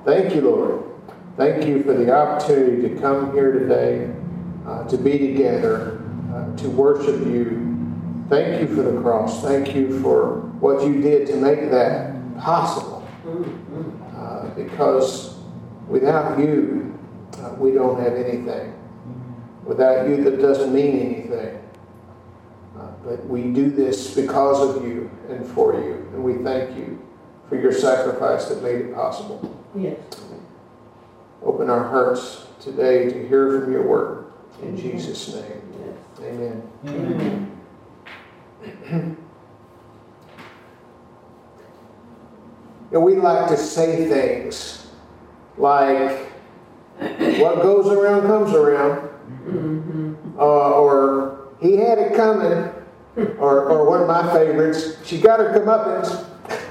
Thank you, Lord. Thank you for the opportunity to come here today, to be together, to worship you. Thank you for the cross. Thank you for what you did to make that possible. Because without you, we don't have anything. Without you, that doesn't mean anything. But we do this because of you and for you. And we thank you for your sacrifice that made it possible. Yes. Open our hearts today to hear from your word. In Jesus' name. Yes. Amen. Amen. We like to say things like, what goes around comes around. Or he had it coming. Or one of my favorites, she got her comeuppance.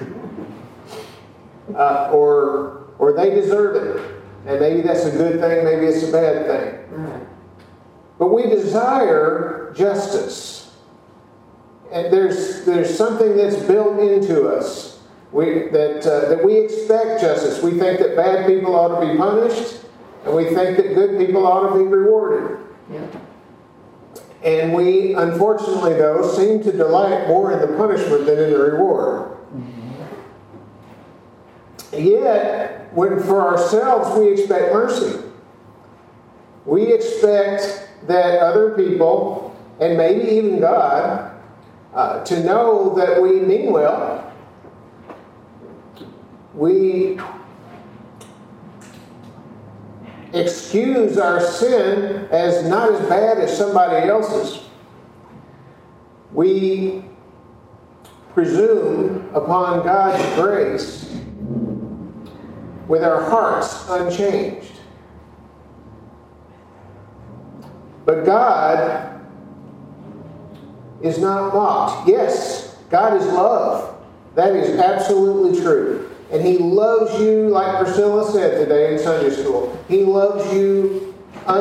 Or they deserve it. And maybe that's a good thing, maybe it's a bad thing. Right. But we desire justice. And there's something that's built into us. That we expect justice. We think that bad people ought to be punished. And we think that good people ought to be rewarded. Yeah. And we, unfortunately, though, seem to delight more in the punishment than in the reward. Yet, when for ourselves we expect mercy. We expect that other people, and maybe even God, to know that we mean well. We excuse our sin as not as bad as somebody else's. We presume upon God's grace with our hearts unchanged. But God is not mocked. Yes, God is love. That is absolutely true. And He loves you, like Priscilla said today in Sunday school. He loves you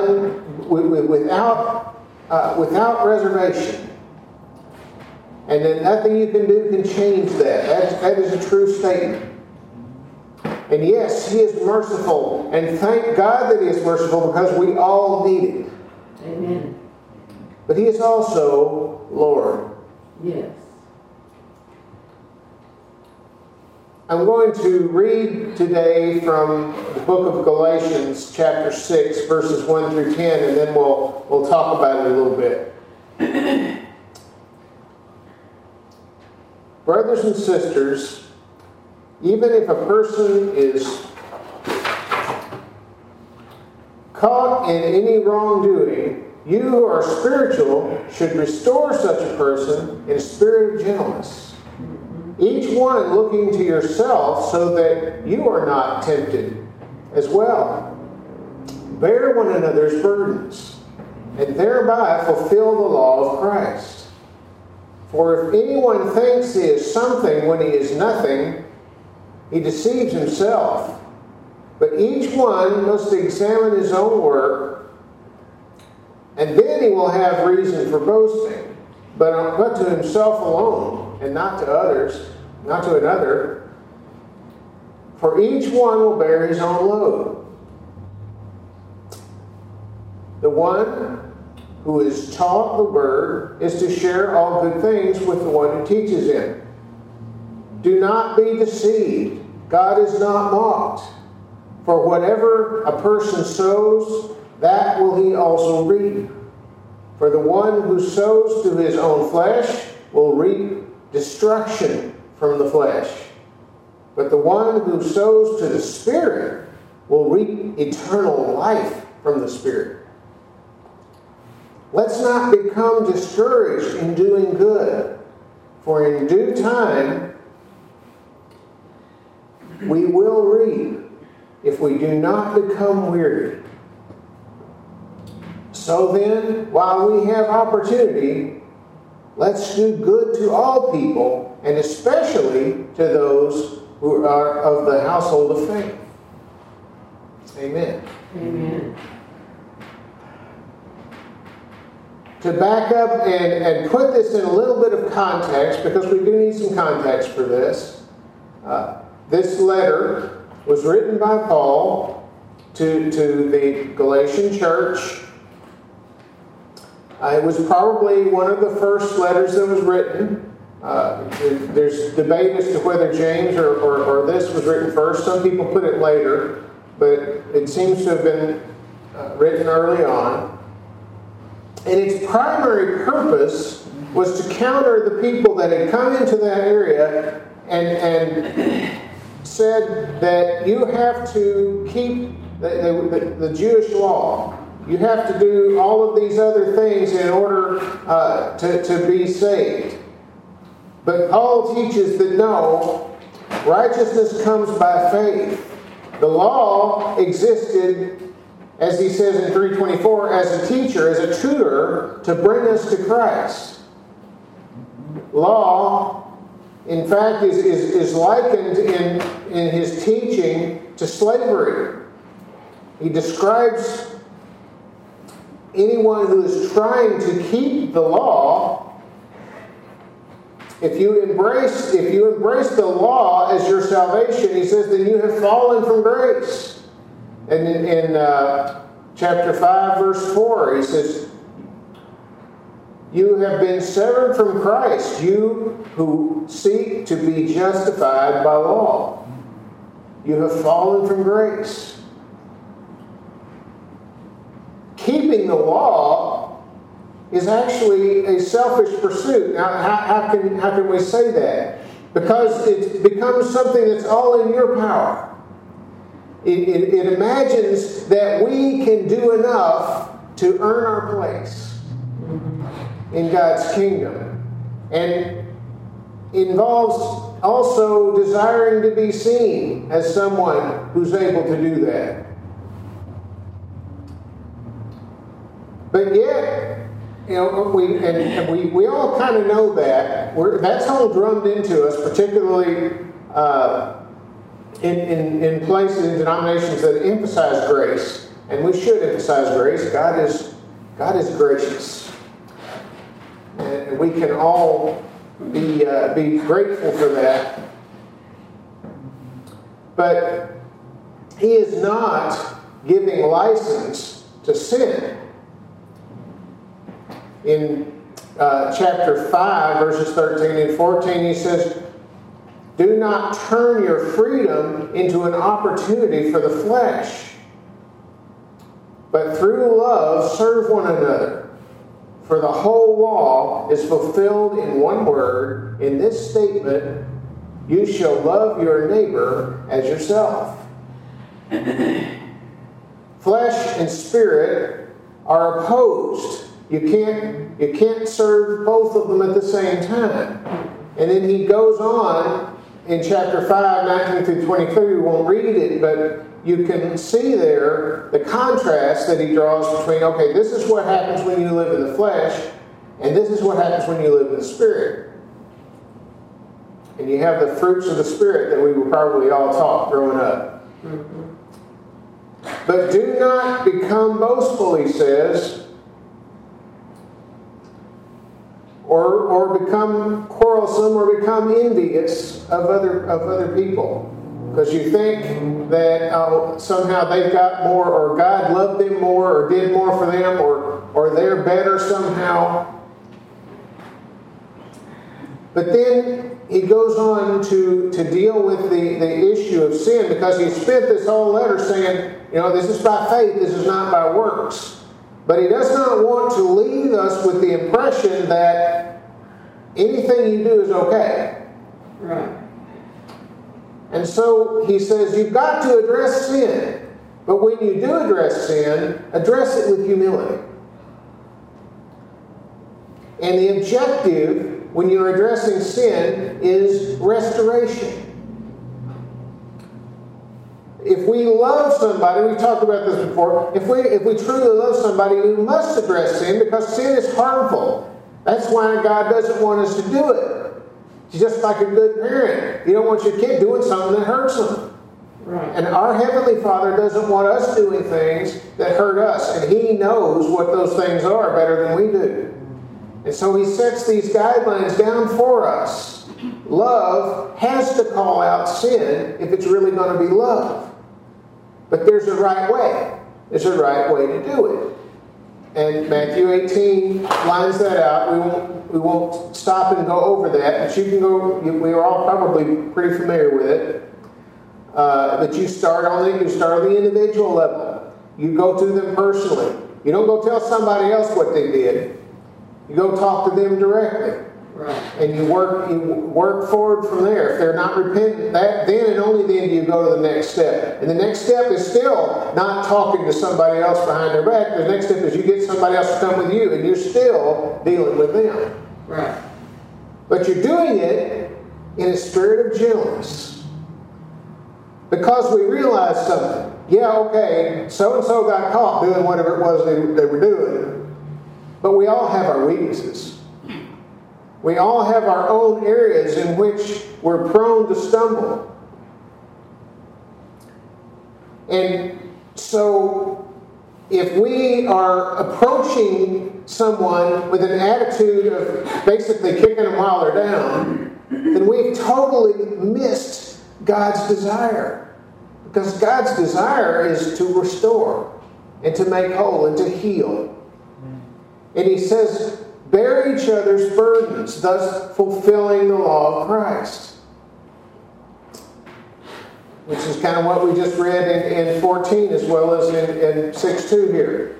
without reservation. And then nothing you can do can change that. That is a true statement. And yes, He is merciful. And thank God that He is merciful because we all need it. Amen. But He is also Lord. Yes. I'm going to read today from the book of Galatians, chapter 6, verses 1 through 10, and then we'll talk about it a little bit. Brothers and sisters, even if a person is caught in any wrongdoing, you who are spiritual should restore such a person in a spirit of gentleness. Each one looking to yourself so that you are not tempted as well. Bear one another's burdens, and thereby fulfill the law of Christ. For if anyone thinks he is something when he is nothing, he deceives himself. But each one must examine his own work, and then he will have reason for boasting, but to himself alone, and not to others, not to another. For each one will bear his own load. The one who is taught the word is to share all good things with the one who teaches him. Do not be deceived. God is not mocked. For whatever a person sows, that will he also reap. For the one who sows to his own flesh will reap destruction from the flesh. But the one who sows to the Spirit will reap eternal life from the Spirit. Let's not become discouraged in doing good, for in due time we will reap if we do not become weary. So then, while we have opportunity, let's do good to all people, and especially to those who are of the household of faith. Amen. Amen. To back up and put this in a little bit of context, because we do need some context for this. This letter was written by Paul to the Galatian church. It was probably one of the first letters that was written. There's debate as to whether James or this was written first. Some people put it later, but it seems to have been written early on. And its primary purpose was to counter the people that had come into that area and said that you have to keep the Jewish law. You have to do all of these other things in order to be saved. But Paul teaches that no, righteousness comes by faith. The law existed, as he says in 3:24, as a teacher, as a tutor, to bring us to Christ. Law, in fact, is likened in his teaching to slavery. He describes anyone who is trying to keep the law. If you embrace the law as your salvation, he says, then you have fallen from grace. And in chapter 5, verse 4, he says, you have been severed from Christ, you who seek to be justified by law. You have fallen from grace. Keeping the law is actually a selfish pursuit. Now, how can we say that? Because it becomes something that's all in your power. It imagines that we can do enough to earn our place in God's kingdom. And involves also desiring to be seen as someone who's able to do that. But yet, we all kind of know that. That's all drummed into us, particularly in places, in denominations that emphasize grace. And we should emphasize grace. God is gracious. And we can all be grateful for that. But he is not giving license to sin. In chapter 5, verses 13 and 14, he says, do not turn your freedom into an opportunity for the flesh, but through love serve one another. For the whole law is fulfilled in one word, in this statement, you shall love your neighbor as yourself. Flesh and spirit are opposed. You can't serve both of them at the same time. And then he goes on in chapter 5, 19 through 23. We won't read it, but you can see there the contrast that he draws between, okay, this is what happens when you live in the flesh, and this is what happens when you live in the Spirit. And you have the fruits of the Spirit that we were probably all taught growing up. But do not become boastful, he says, or become quarrelsome, or become envious of other people. Because you think that somehow they've got more, or God loved them more, or did more for them, or they're better somehow. But then he goes on to deal with the issue of sin, because he spent this whole letter saying, this is by faith, this is not by works. But he does not want to leave us with the impression that anything you do is okay. Right. And so he says you've got to address sin. But when you do address sin, address it with humility. And the objective when you're addressing sin is restoration. If we love somebody, we've talked about this before, if we truly love somebody, we must address sin, because sin is harmful. That's why God doesn't want us to do it. It's just like a good parent. You don't want your kid doing something that hurts them. Right. And our Heavenly Father doesn't want us doing things that hurt us. And He knows what those things are better than we do. And so He sets these guidelines down for us. love has to call out sin if it's really going to be love. But there's a right way. There's a right way to do it. And Matthew 18 lines that out. We won't stop and go over that, but you can go. We are all probably pretty familiar with it. But you start on the individual level. You go to them personally. You don't go tell somebody else what they did. You go talk to them directly. Right. And you work forward from there. If they're not repentant, then and only then do you go to the next step. And the next step is still not talking to somebody else behind their back. The next step is you get somebody else to come with you, and you're still dealing with them. Right. But you're doing it in a spirit of gentleness. Because we realize something. Yeah, okay, so-and-so got caught doing whatever it was they were doing. But we all have our weaknesses. We all have our own areas in which we're prone to stumble. And so, if we are approaching someone with an attitude of basically kicking them while they're down, then we've totally missed God's desire. Because God's desire is to restore and to make whole and to heal. And He says, bear each other's burdens, thus fulfilling the law of Christ. Which is kind of what we just read in 14 as well as in 6:2 here.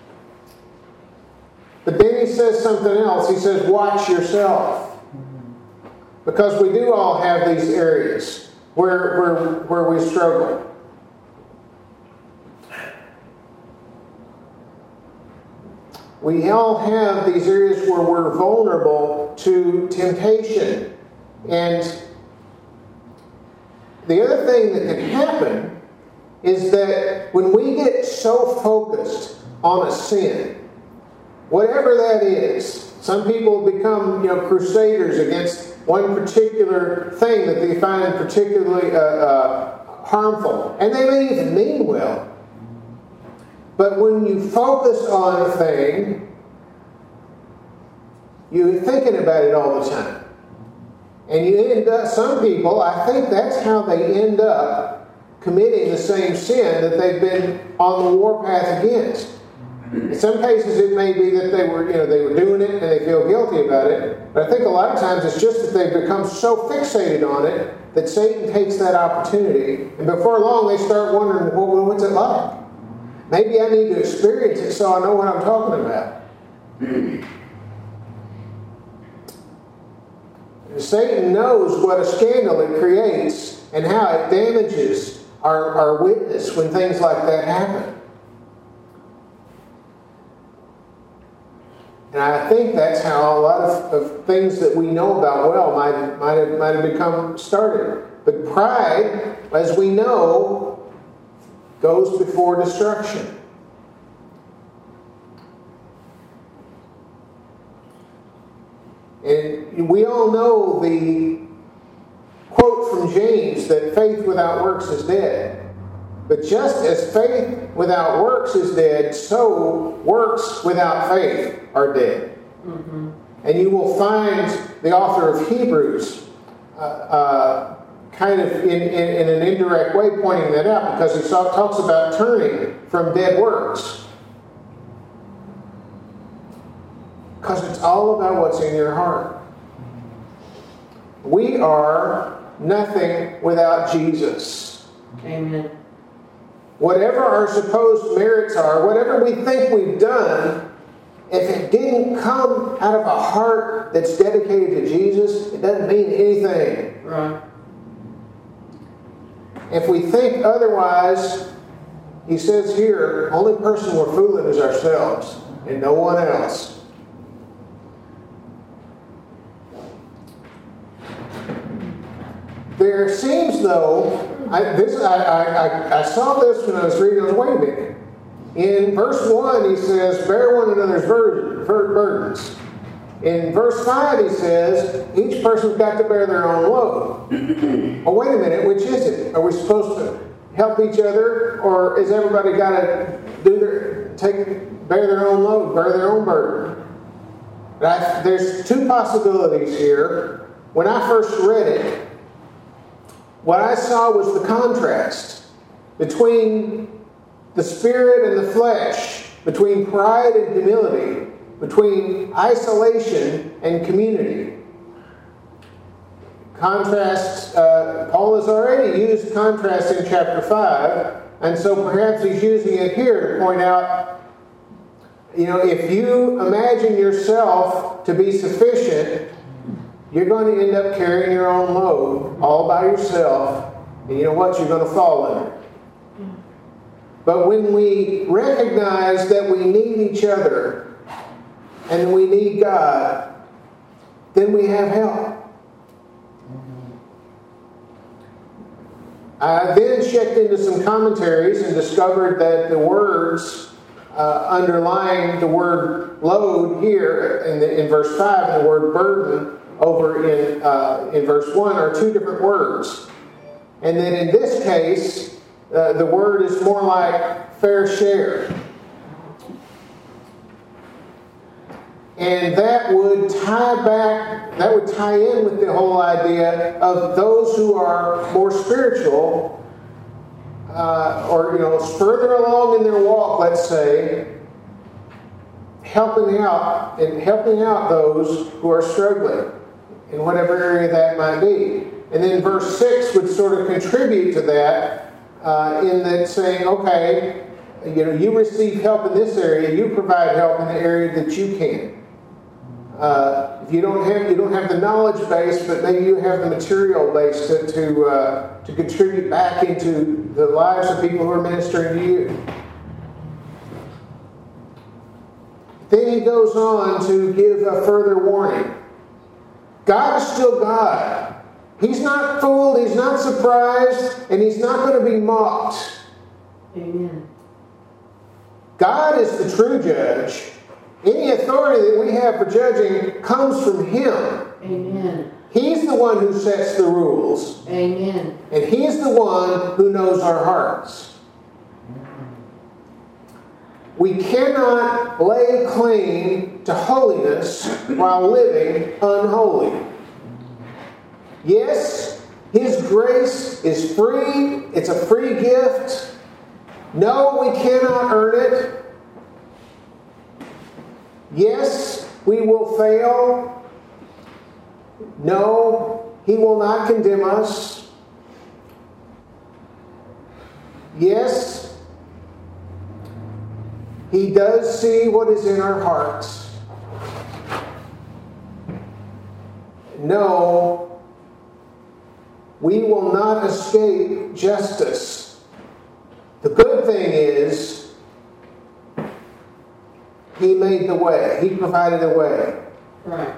But then he says something else. He says, watch yourself. Because we do all have these areas where we struggle. We all have these areas where we're vulnerable to temptation. And the other thing that can happen is that when we get so focused on a sin, whatever that is, some people become crusaders against one particular thing that they find particularly harmful. And they may even mean well. But when you focus on a thing, you're thinking about it all the time. And you end up, some people, I think that's how they end up committing the same sin that they've been on the warpath against. In some cases it may be that they were doing it and they feel guilty about it. But I think a lot of times it's just that they've become so fixated on it that Satan takes that opportunity. And before long they start wondering, well, what's it like? Maybe I need to experience it so I know what I'm talking about. Satan knows what a scandal it creates and how it damages our witness when things like that happen. And I think that's how a lot of things that we know about well might have become started. But pride, as we know, goes before destruction. And we all know the quote from James that faith without works is dead. But just as faith without works is dead, so works without faith are dead. Mm-hmm. And you will find the author of Hebrews kind of in an indirect way pointing that out, because he talks about turning from dead works. Because it's all about what's in your heart. We are nothing without Jesus. Amen. Whatever our supposed merits are, whatever we think we've done, if it didn't come out of a heart that's dedicated to Jesus, it doesn't mean anything. Right. If we think otherwise, he says here, only person we're fooling is ourselves and no one else. There seems, though, I saw this when I was reading. I was, wait a minute. In verse 1, he says, bear one another's burdens. In verse 5, he says, each person's got to bear their own load. Oh, wait a minute, which is it? Are we supposed to help each other, or is everybody got to bear their own load, bear their own burden? There's two possibilities here. when I first read it, what I saw was the contrast between the spirit and the flesh, between pride and humility, between isolation and community. Contrast, Paul has already used contrast in chapter 5, and so perhaps he's using it here to point out, if you imagine yourself to be sufficient, you're going to end up carrying your own load all by yourself, and you know what? You're going to fall under. But when we recognize that we need each other and we need God, then we have help. I then checked into some commentaries and discovered that the words underlying the word load here in verse 5 and the word burden over in verse 1 are two different words. And then in this case, the word is more like fair share. And that would tie in with the whole idea of those who are more spiritual, or further along in their walk, let's say, helping out those who are struggling in whatever area that might be. And then verse 6 would sort of contribute to that, in that saying, okay, you receive help in this area, you provide help in the area that you can. If you don't have the knowledge base, but maybe you have the material base to contribute back into the lives of people who are ministering to you. Then he goes on to give a further warning. God is still God. He's not fooled, He's not surprised, and He's not going to be mocked. Amen. God is the true judge. Any authority that we have for judging comes from Him. Amen. He's the one who sets the rules. Amen. And He's the one who knows our hearts. We cannot lay claim to holiness while living unholy. Yes, His grace is free. It's a free gift. No, we cannot earn it. Yes, we will fail. No, He will not condemn us. Yes, He does see what is in our hearts. No, we will not escape justice. The good thing is, He made the way. He provided a way. Right.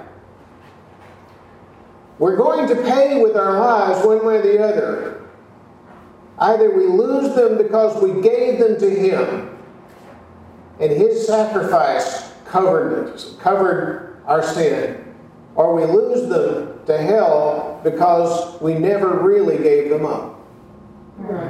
We're going to pay with our lives one way or the other. Either we lose them because we gave them to Him, and His sacrifice covered our sin, or we lose them to hell because we never really gave them up. Right.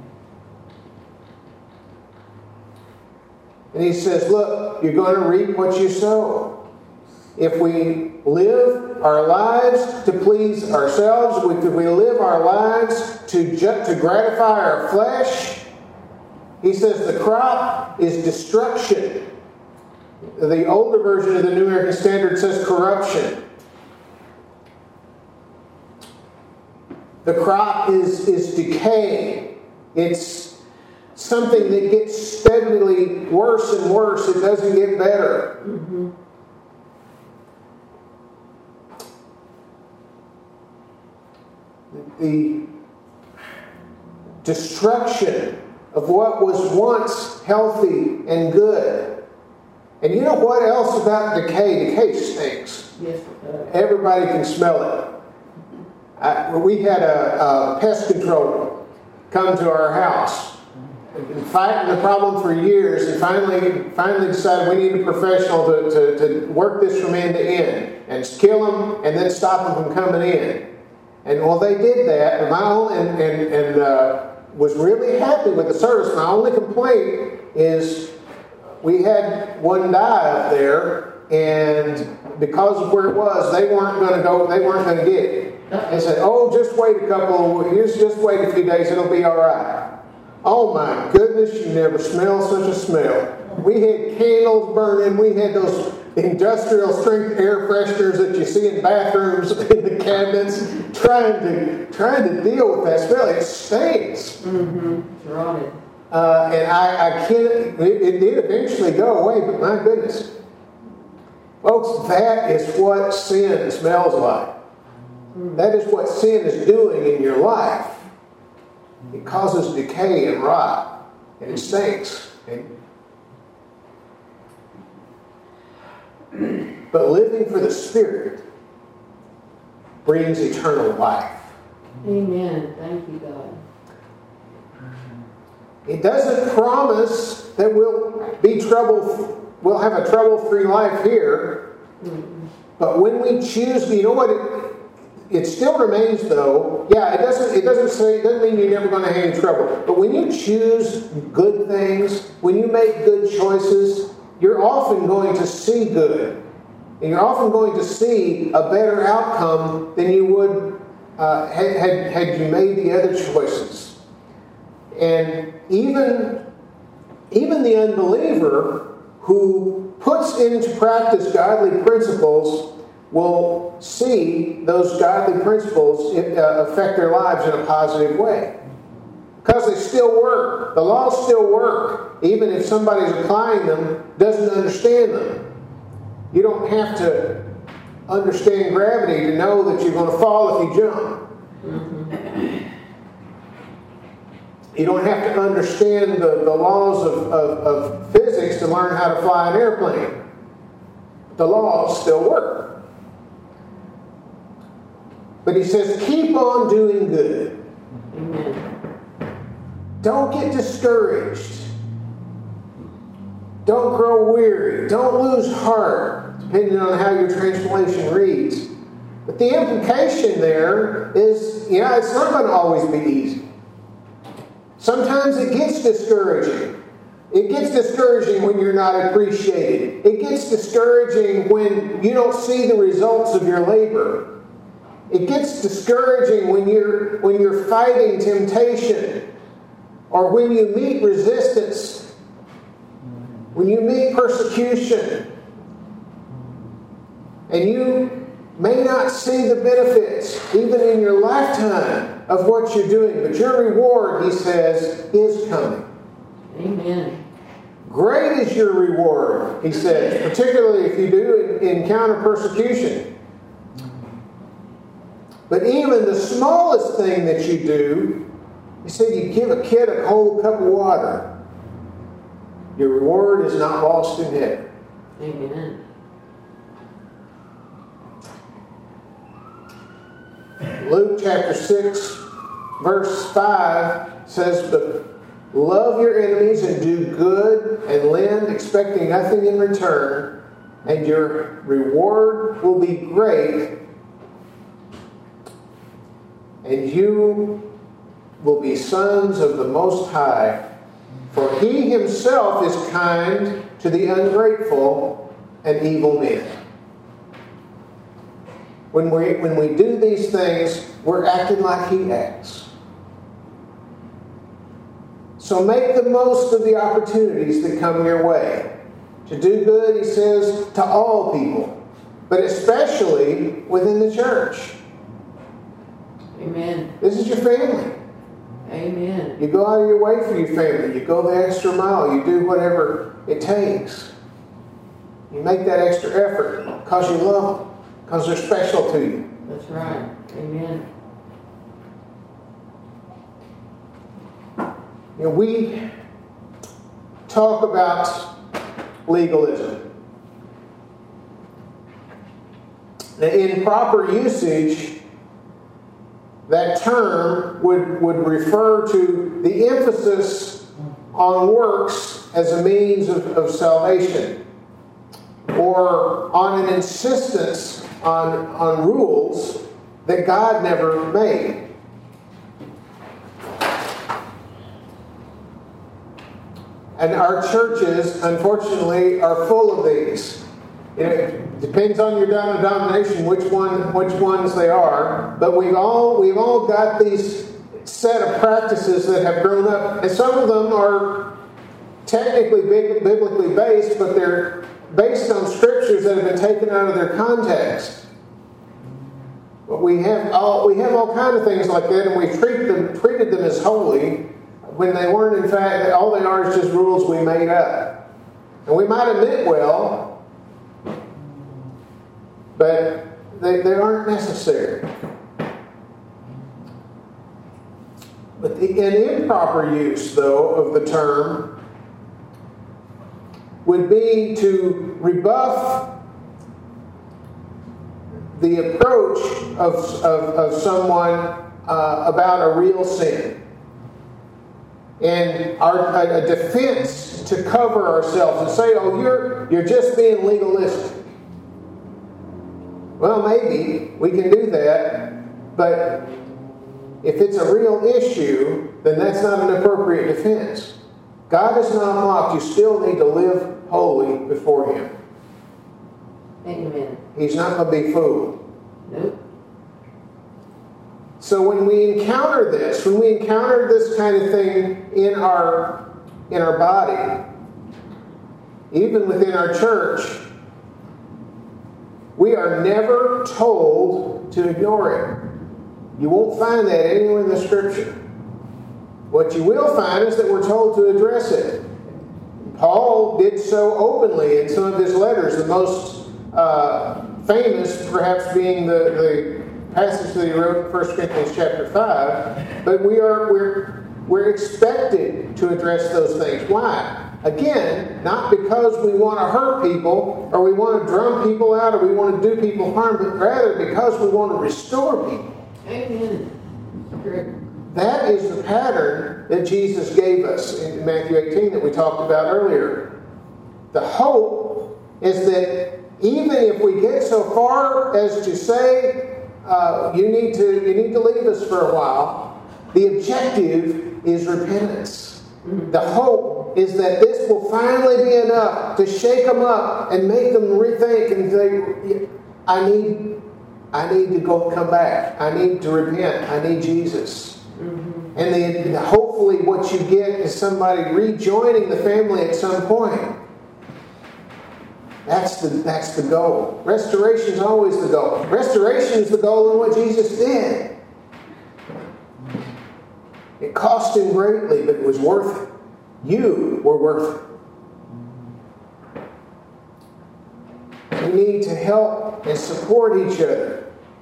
And He says, look, you're going to reap what you sow. If we live our lives to please ourselves, if we live our lives to gratify our flesh, He says the crop is destruction. The older version of the New American Standard says corruption. The crop is decay. It's something that gets steadily worse and worse. It doesn't get better. Mm-hmm. The destruction of what was once healthy and good. And you know what else about decay? Decay stinks. Yes, it does. Everybody can smell it. We had a pest control come to our house. We've been fighting the problem for years, and finally decided we need a professional to work this from end to end and kill them and then stop them from coming in. And well, they did that, and was really happy with the service. My only complaint is we had one die up there and because of where it was, they weren't going to go. They weren't going to get it. They said, "Oh, just wait a couple of weeks. Just wait a few days. It'll be all right." Oh my goodness! You never smelled such a smell. We had candles burning. We had those industrial strength air fresheners that you see in bathrooms in the cabinets, trying to deal with that smell. It stinks. Mm-hmm. Rotted. And I can't. It did eventually go away, but my goodness, folks, that is what sin smells like. That is what sin is doing in your life. It causes decay and rot, and it stinks. But living for the Spirit brings eternal life. Amen. Thank you, God. It doesn't promise that we'll have a trouble-free life here. But when we choose, you know what? It still remains, though. Yeah, it doesn't mean you're never going to have any trouble. But when you choose good things, when you make good choices, you're often going to see good. And you're often going to see a better outcome than you would had you made the other choices. And even the unbeliever who puts into practice godly principles will see those godly principles affect their lives in a positive way. Because they still work. The laws still work. Even if somebody's applying them, doesn't understand them. You don't have to understand gravity to know that you're going to fall if you jump. Mm-hmm. You don't have to understand the laws of physics to learn how to fly an airplane. The laws still work. But he says, keep on doing good. Amen. Don't get discouraged. Don't grow weary. Don't lose heart, depending on how your translation reads. But the implication there is, it's not going to always be easy. Sometimes it gets discouraging. It gets discouraging when you're not appreciated. It gets discouraging when you don't see the results of your labor. It gets discouraging when you're fighting temptation, or when you meet resistance, when you meet persecution, and you may not see the benefits, even in your lifetime, of what you're doing. But your reward, he says, is coming. Amen. Great is your reward, he says, particularly if you do encounter persecution. But even the smallest thing that you do, he said, you give a kid a cold cup of water, your reward is not lost in heaven. Amen. Luke chapter 6, verse 5 says, but love your enemies and do good and lend, expecting nothing in return, and your reward will be great, and you will be sons of the Most High, for He Himself is kind to the ungrateful and evil men. When we do these things, we're acting like He acts. So make the most of the opportunities that come your way. To do good, he says, to all people, but especially within the church. Amen. This is your family. Amen. You go out of your way for your family. You go the extra mile. You do whatever it takes. You make that extra effort because you love them, because they're special to you. That's right. Amen. We talk about legalism. Now, in proper usage, that term would refer to the emphasis on works as a means of salvation, or on an insistence on rules that God never made. And our churches, unfortunately, are full of these. it depends on your denomination which ones they are. But we've all got these set of practices that have grown up, and some of them are technically biblically based, but they're based on scriptures that have been taken out of their context. But we have all kinds of things like that, and we treated them as holy when they weren't. In fact, all they are is just rules we made up. And we might have meant well, but they aren't necessary. But an improper use, though, of the term would be to rebuff the approach of someone about a real sin, and a defense to cover ourselves and say, "Oh, you're just being legalistic." Well, maybe we can do that, but if it's a real issue, then that's not an appropriate defense. God is not mocked. You still need to live holy before Him. Amen. He's not going to be fooled. Nope. So when we encounter this kind of thing in our body, even within our church, we are never told to ignore it. You won't find that anywhere in the Scripture. What you will find is that we're told to address it. Paul did so openly in some of his letters, the most famous perhaps being the passage that he wrote in 1 Corinthians chapter 5. But we're expected to address those things. Why? Again, not because we want to hurt people, or we want to drum people out, or we want to do people harm, but rather because we want to restore people. Amen. Correct. That is the pattern that Jesus gave us in Matthew 18 that we talked about earlier. The hope is that even if we get so far as to say, you need to leave us for a while, the objective is repentance. The hope is that this will finally be enough to shake them up and make them rethink and say, I need to come back. I need to repent. I need Jesus. And then hopefully what you get is somebody rejoining the family at some point. That's the goal. Restoration is always the goal. Restoration is the goal in what Jesus did. It cost Him greatly, but it was worth it. You were worth it. We need to help and support each other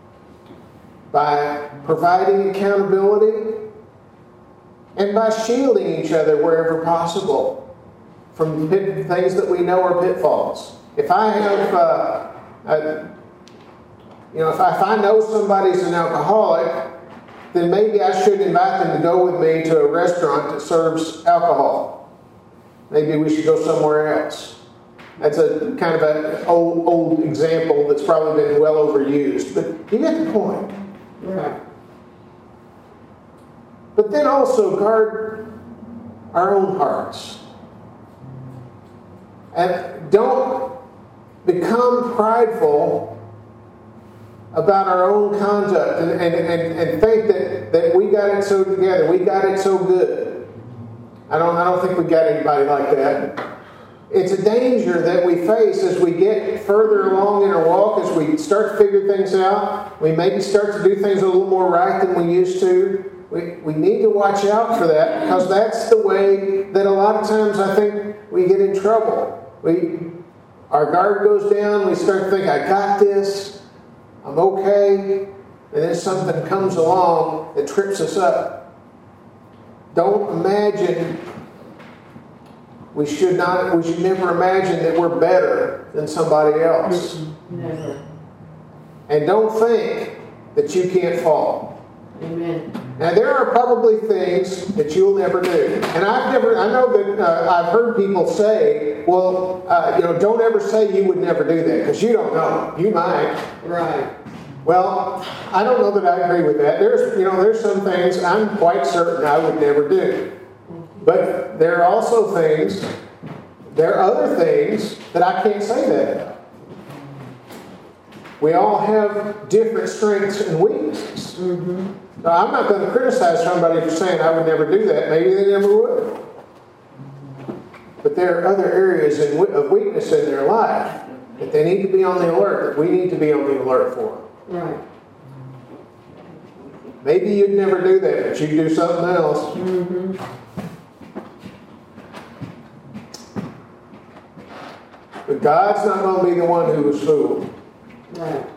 by providing accountability and by shielding each other wherever possible from things that we know are pitfalls. If I have, if I know somebody's an alcoholic, then maybe I should invite them to go with me to a restaurant that serves alcohol. Maybe we should go somewhere else. That's a kind of an old example that's probably been well overused, but you get the point. Right. But then also guard our own hearts. And don't become prideful about our own conduct and think that we got it so together, we got it so good. I don't think we got anybody like that. It's a danger that we face as we get further along in our walk, as we start to figure things out. We maybe start to do things a little more right than we used to. We need to watch out for that, because that's the way that a lot of times I think we get in trouble. Our guard goes down, we start to think, I got this, I'm okay, and then something comes along that trips us up. Don't imagine, we should never imagine that we're better than somebody else. Never. And don't think that you can't fall. Amen. Now, there are probably things that you'll never do. And I know that I've heard people say, well, don't ever say you would never do that, because you don't know. You might. Right. Well, I don't know that I agree with that. There's some things I'm quite certain I would never do. But there are other things that I can't say that about. We all have different strengths and weaknesses. Mm-hmm. Now, I'm not going to criticize somebody for saying I would never do that. Maybe they never would. But there are other areas of weakness in their life that they need to be on the alert, that we need to be on the alert for. Right. Maybe you'd never do that, but you'd do something else. Mm-hmm. But God's not going to be the one who was fooled. Right.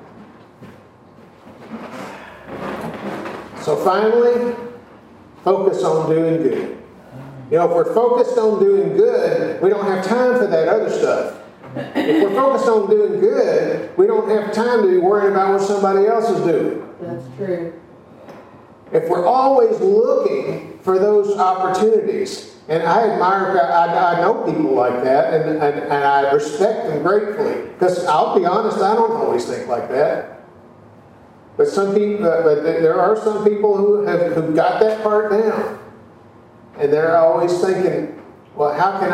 So finally, focus on doing good. You know, if we're focused on doing good, we don't have time for that other stuff. If we're focused on doing good, we don't have time to be worrying about what somebody else is doing. That's true. If we're always looking for those opportunities, and I admire, I know people like that, and I respect them gratefully. Because I'll be honest, I don't always think like that. But there are some people who got that part down. And they're always thinking, well, how can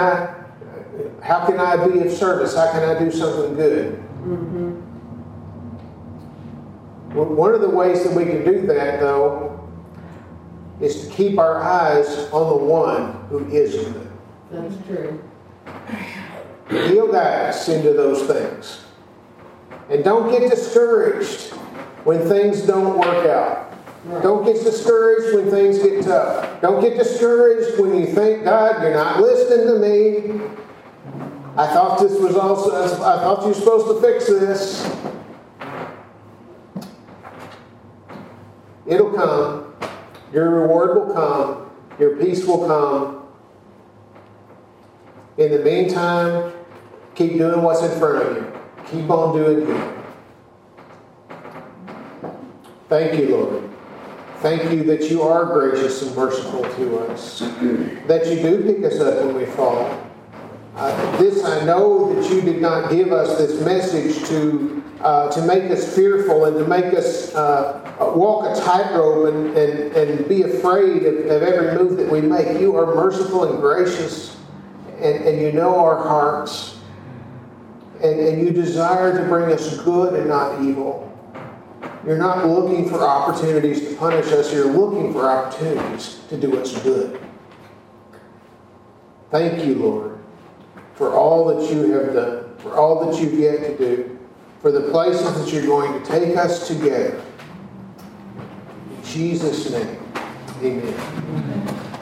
I be of service? How can I do something good? Mm-hmm. One of the ways that we can do that, though, is to keep our eyes on the one who is good. That's true. He'll guide us into those things. And don't get discouraged when things don't work out. Right. Don't get discouraged when things get tough. Don't get discouraged when you think, God, you're not listening to me. I thought you were supposed to fix this. It'll come. Your reward will come. Your peace will come. In the meantime, keep doing what's in front of you. Keep on doing good. Thank you, Lord. Thank you that you are gracious and merciful to us. That you do pick us up when we fall. I know that you did not give us this message to make us fearful and to make us walk a tightrope and be afraid of every move that we make. You are merciful and gracious, and you know our hearts. And you desire to bring us good and not evil. You're not looking for opportunities to punish us. You're looking for opportunities to do what's good. Thank you, Lord, for all that you have done, for all that you've yet to do, for the places that you're going to take us together. In Jesus' name, amen.